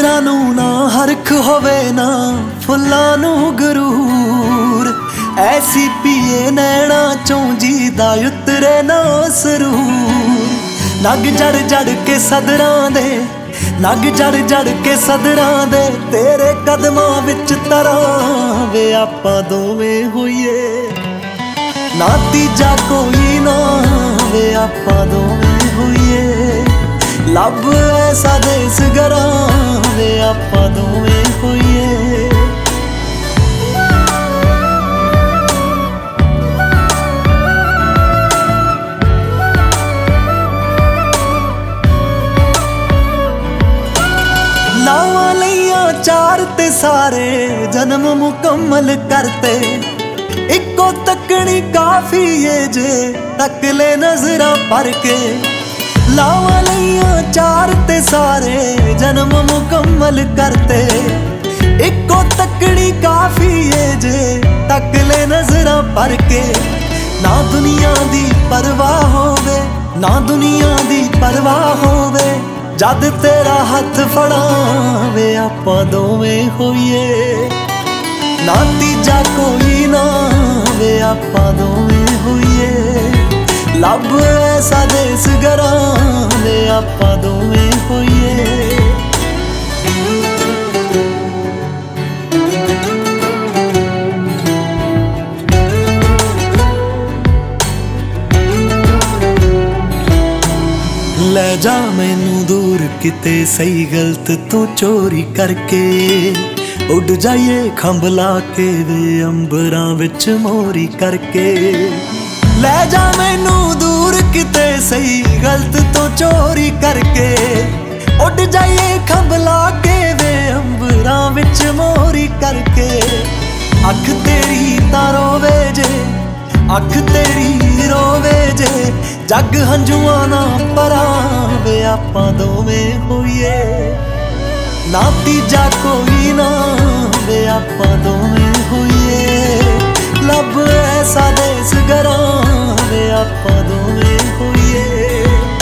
ਨਜ਼ਰਾਂ ਨੂੰ ਨਾ ਹਰਖ ਹੋਵੇ ਨਾ ਫੁੱਲਾਂ ਨੂੰ ਗਰੂਰ, ਐਸੀ ਪੀਏ ਨੈਣਾ ਚੋਂ ਜੀ ਦਾ ਉਤਰੇ ਨਾ ਸਰੂਰ। ਨਗ ਜੜ ਜੜ ਕੇ ਸਦਰਾਂ ਦੇ, ਨਗ ਜੜ ਜੜ ਕੇ ਸਦਰਾਂ ਦੇ, ਤੇਰੇ ਕਦਮਾਂ ਵਿੱਚ ਤਰਾਂ ਵੇ ਆਪਾਂ ਦੋਵੇਂ ਹੋਈਏ ਨਾ ਤੀਜਾ ਕੋਈ ਨਾ ਵੇ ਆਪਾਂ ਦੋਵੇਂ ਹੋਈਏ। ਲੱਭ ਐਸਾ ਦੇਸ ਗਰਾਂ ਵੇ ਆਪਾਂ ਦੋਵੇਂ ਹੋਈਏ। ਲਾਵਾਂ ਲਈਆਂ ਚਾਰ ਤੇ ਸਾਰੇ ਜਨਮ ਮੁਕੰਮਲ ਕਰਤੇ, ਇੱਕੋ ਤੱਕਣੀ ਕਾਫੀ ਏ ਜੇ ਤੱਕ ਲੈ ਨਜ਼ਰਾਂ ਭਰ ਕੇ। ਲਾਵਾਂ ਲਈਆਂ ਚਾਰ ਤੇ ਸਾਰੇ ਜਨਮ ਮੁਕੰਮਲ ਕਰਤੇ, ਇੱਕੋ ਤੱਕਣੀ ਕਾਫੀ ਏ ਜੇ ਤੱਕ ਲੈ ਨਜ਼ਰਾਂ ਭਰ ਕੇ। ਨਾ ਦੁਨੀਆ ਦੀ ਪਰਵਾਹ ਹੋਵੇ, ਨਾ ਦੁਨੀਆ ਦੀ ਪਰਵਾਹ ਹੋਵੇ, ਜਦ ਤੇਰਾ ਹੱਥ ਫੜਾਂ ਵੇ ਆਪਾਂ ਦੋਵੇਂ ਹੋਈਏ ਨਾ ਤੀਜਾ ਕੋਈ ਨਾ ਵੇ ਆਪਾਂ ਦੋਵੇਂ ਹੋਈਏ। ਲੱਭ ਐਸਾ ਦੇਸ ਗਰਾਂ ਵੇ ਆਪਾਂ ਦੋਵੇਂ ਹੋਈਏ। ਲੈ ਜਾ ਮੈਨੂੰ ਦੂਰ ਕਿਤੇ ਸਹੀ ਗਲਤ ਤੂੰ ਚੋਰੀ ਕਰਕੇ, ਉੱਡ ਜਾਈਏ ਖੰਭ ਲਾ ਕੇ ਵੇ ਅੰਬਰਾਂ ਵਿੱਚ ਮੋਰੀ ਕਰਕੇ। ਲੈ ਜਾ ਮੈਨੂੰ ਦੂਰ ਕਿਤੇ ਸਹੀ ਗਲਤ ਤੋਂ ਚੋਰੀ ਕਰਕੇ, ਉੱਡ ਜਾਈਏ ਖੰਭ ਲਾ ਕੇ ਵੇ ਅੰਬਰਾਂ ਵਿੱਚ ਮੋਰੀ ਕਰਕੇ। ਅੱਖ ਤੇਰੀ ਤਾਂ ਰੋਵੇ ਜੇ, ਅੱਖ ਤੇਰੀ ਰੋਵੇ ਜੇ, ਜੱਗ ਹੰਝੂਆਂ ਨਾ ਭਰਾਂ ਵੇ ਆਪਾਂ ਦੋਵੇਂ ਹੋਈਏ ਨਾ ਤੀਜਾ ਕੋਈ ਨਾ ਵੇ ਆਪਾਂ ਦੋਵੇਂ ਹੋਈਏ। ਲੱਭ ਐਸਾ ਦੇਸ ਗਰਾਂ ਵੇ ਆਪਾਂ ਦੋਵੇਂ ਹੋਈਏ।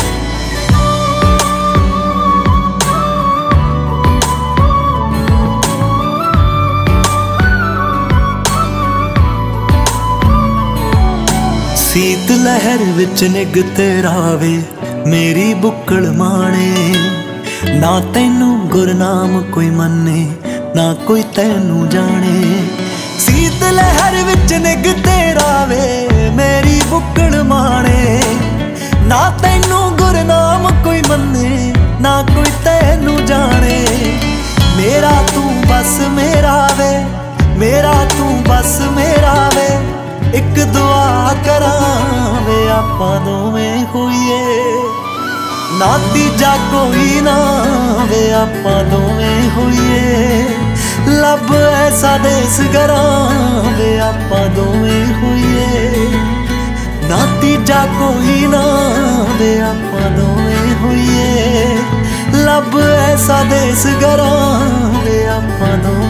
ਸੀਤ ਲਹਿਰ ਵਿੱਚ ਨਿੱਘ ਤੇਰਾ ਵੇ ਮੇਰੀ ਬੁੱਕਲ ਮਾਣੇ, ਨਾ ਤੈਨੂੰ ਗੁਰਨਾਮ ਕੋਈ ਮੰਨੇ ਨਾ ਕੋਈ ਤੈਨੂੰ ਜਾਣੇ। ਸੀਤ ਲਹਿਰ ਵਿੱਚ ਨਿੱਘ ਤੇਰਾ ਵੇ ਮੇਰੀ ਬੁੱਕਲ ਮਾਣੇ, ਨਾ ਤੈਨੂੰ ਗੁਰਨਾਮ ਕੋਈ ਮੰਨੇ ਨਾ ਕੋਈ ਤੈਨੂੰ ਜਾਣੇ। ਮੇਰਾ ਤੂੰ ਬਸ ਮੇਰਾ ਵੇ, ਮੇਰਾ ਤੂੰ ਬਸ ਮੇਰਾ ਵੇ, ਇੱਕ ਦੁਆ ਕਰਾਂ ਵੇ ਆਪਾਂ ਦੋਵੇਂ ਹੋਈਏ ਨਾ ਤੀਜਾ ਕੋਈ ਨਾ ਵੇ ਆਪਾਂ ਦੋਵੇਂ ਹੋਈਏ। ਲੱਭ ਐਸਾ ਦੇਸ ਗਰਾਂ ਵੇ ਆਪਾਂ ਦੋਵੇਂ ਹੋਈਏ ਨਾ ਤੀਜਾ ਕੋਈ ਨਾ ਵੇ ਆਪਾਂ ਦੋਵੇਂ ਹੋਈਏ। ਲੱਭ ਐਸਾ ਦੇਸ ਗਰਾਂ ਵੇ ਆਪਾਂ ਦੋਵੇਂ